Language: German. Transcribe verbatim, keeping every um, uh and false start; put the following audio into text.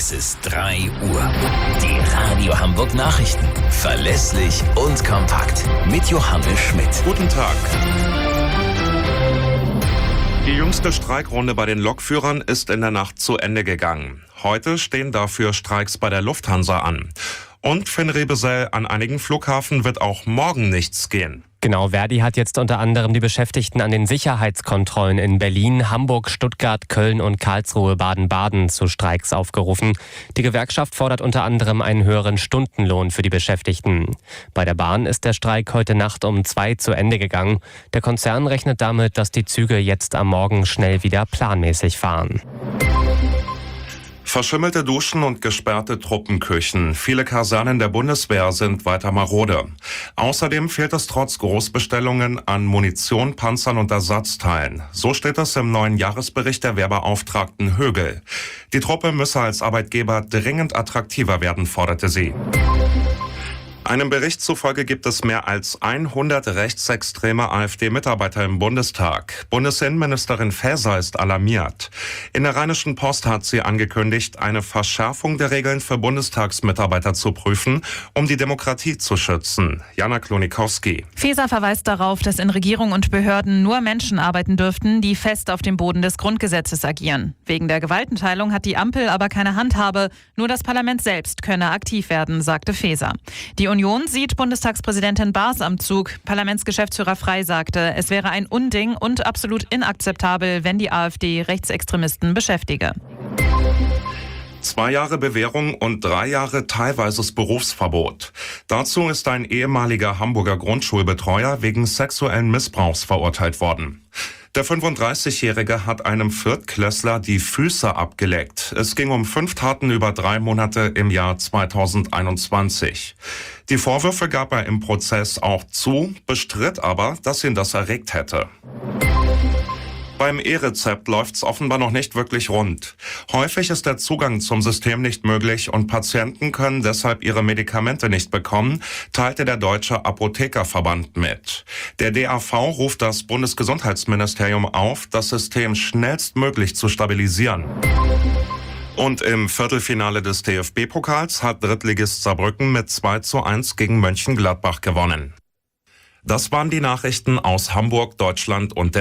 Es ist drei Uhr. Die Radio Hamburg Nachrichten. Verlässlich und kompakt. Mit Johannes Schmidt. Guten Tag. Die jüngste Streikrunde bei den Lokführern ist in der Nacht zu Ende gegangen. Heute stehen dafür Streiks bei der Lufthansa an. Und Finn Rebesell, an einigen Flughäfen wird auch morgen nichts gehen. Genau, Verdi hat jetzt unter anderem die Beschäftigten an den Sicherheitskontrollen in Berlin, Hamburg, Stuttgart, Köln und Karlsruhe, Baden-Baden zu Streiks aufgerufen. Die Gewerkschaft fordert unter anderem einen höheren Stundenlohn für die Beschäftigten. Bei der Bahn ist der Streik heute Nacht um zwei zu Ende gegangen. Der Konzern rechnet damit, dass die Züge jetzt am Morgen schnell wieder planmäßig fahren. Verschimmelte Duschen und gesperrte Truppenküchen. Viele Kasernen der Bundeswehr sind weiter marode. Außerdem fehlt es trotz Großbestellungen an Munition, Panzern und Ersatzteilen. So steht es im neuen Jahresbericht der Wehrbeauftragten Högel. Die Truppe müsse als Arbeitgeber dringend attraktiver werden, forderte sie. Einem Bericht zufolge gibt es mehr als hundert rechtsextreme AfD-Mitarbeiter im Bundestag. Bundesinnenministerin Faeser ist alarmiert. In der Rheinischen Post hat sie angekündigt, eine Verschärfung der Regeln für Bundestagsmitarbeiter zu prüfen, um die Demokratie zu schützen. Jana Klonikowski. Faeser verweist darauf, dass in Regierung und Behörden nur Menschen arbeiten dürften, die fest auf dem Boden des Grundgesetzes agieren. Wegen der Gewaltenteilung hat die Ampel aber keine Handhabe. Nur das Parlament selbst könne aktiv werden, sagte Faeser. Die Union sieht Bundestagspräsidentin Baas am Zug. Parlamentsgeschäftsführer Frey sagte, es wäre ein Unding und absolut inakzeptabel, wenn die AfD Rechtsextremisten beschäftige. Zwei Jahre Bewährung und drei Jahre teilweises Berufsverbot. Dazu ist ein ehemaliger Hamburger Grundschulbetreuer wegen sexuellen Missbrauchs verurteilt worden. Der fünfunddreißigjährige hat einem Viertklässler die Füße abgeleckt. Es ging um fünf Taten über drei Monate im Jahr zweitausendeinundzwanzig. Die Vorwürfe gab er im Prozess auch zu, bestritt aber, dass ihn das erregt hätte. Beim E-Rezept läuft's offenbar noch nicht wirklich rund. Häufig ist der Zugang zum System nicht möglich und Patienten können deshalb ihre Medikamente nicht bekommen, teilte der Deutsche Apothekerverband mit. Der D A V ruft das Bundesgesundheitsministerium auf, das System schnellstmöglich zu stabilisieren. Und im Viertelfinale des D F B-Pokals hat Drittligist Saarbrücken mit zwei zu eins gegen Mönchengladbach gewonnen. Das waren die Nachrichten aus Hamburg, Deutschland und der